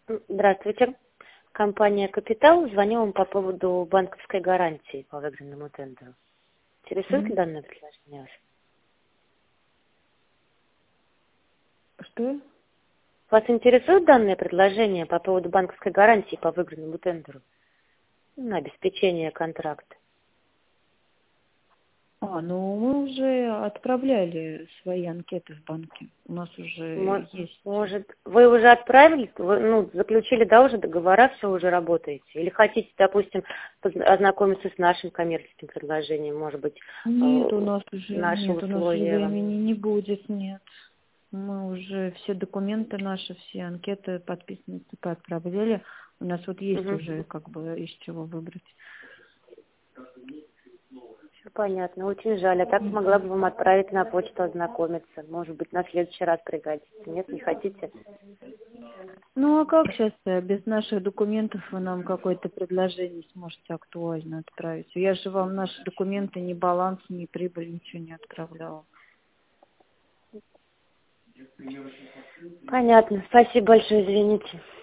Здравствуйте. Компания «Капитал». Звоню вам по поводу банковской гарантии по выигранному тендеру. Интересует ли Мгм. данное предложение вас? Что? Вас интересует данное предложение по поводу банковской гарантии по выигранному тендеру на обеспечение контракта? Ну мы уже отправляли свои анкеты в банке. У нас уже есть. Может, вы уже отправили, вы, заключили, да, уже договора, все уже работаете? Или хотите, допустим, ознакомиться с нашим коммерческим предложением, может быть, Нет, у нас уже наши нет, у нас уже условия вам? времени не будет, нет. Мы уже все документы наши, все анкеты подписаны, отправляли. У нас вот есть Угу. уже как бы из чего выбрать. Все понятно, очень жаль. А так могла бы вам отправить на почту ознакомиться. Может быть, на следующий раз пригодится. Нет, не хотите? Ну а как сейчас без наших документов вы нам какое-то предложение сможете актуально отправить? Я же вам наши документы, ни баланс, ни прибыль, ничего не отправляла. Понятно. Спасибо большое, извините.